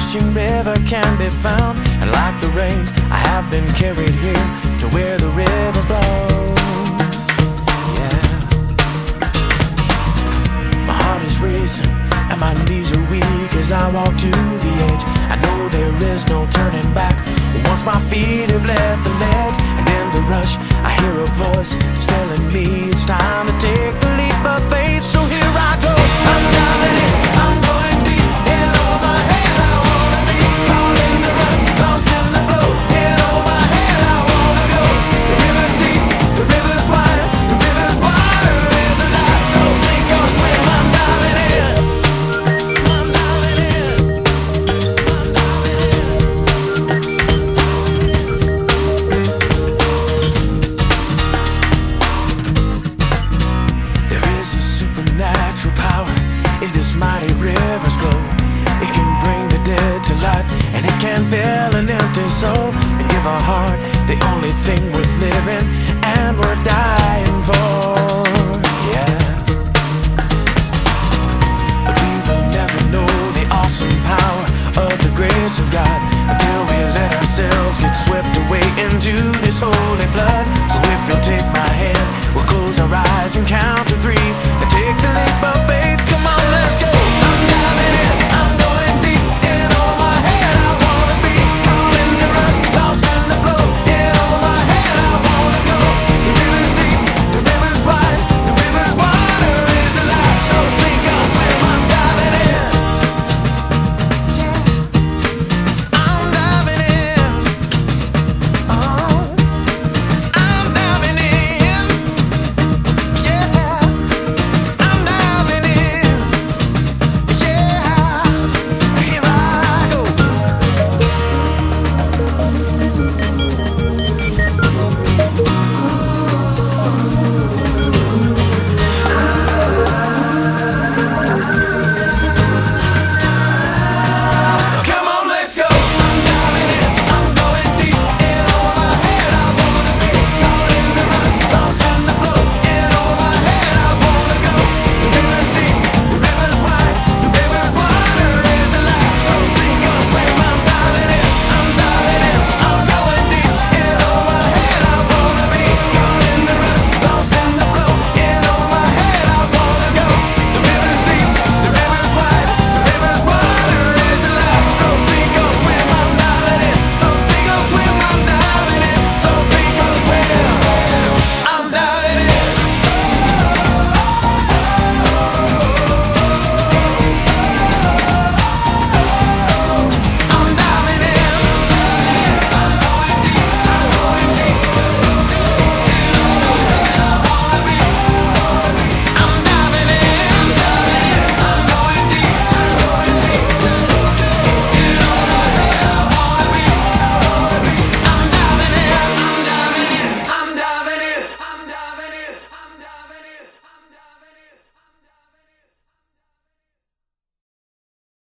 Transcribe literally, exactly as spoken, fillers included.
rushing river can be found, and like the rains, I have been carried here to where the river flows. Yeah. My heart is racing and my knees are weak as I walk to the edge. I know there is no turning back once my feet have left the ledge. And in the rush, I hear a voice, it's telling me it's time to take the leap of faith. So here I go, I'm diving in, I'm going deep, head over my head, I wanna be caught in the rush, lost in the flow, head over my head, I wanna go. The river's deep, the river's wide, the river's wider, there's a light, so sink or swim, I'm diving in, I'm diving in, I'm diving in. There is a supernatural power in this mighty river's flow. It can bring the dead to life, and it can fill an empty soul, and give a heart the only thing worth living and worth dying for. Yeah. But we will never know the awesome power of the grace of God until we let ourselves get swept away into this holy flood. So if you'll take my hand, we'll close our eyes and count to three.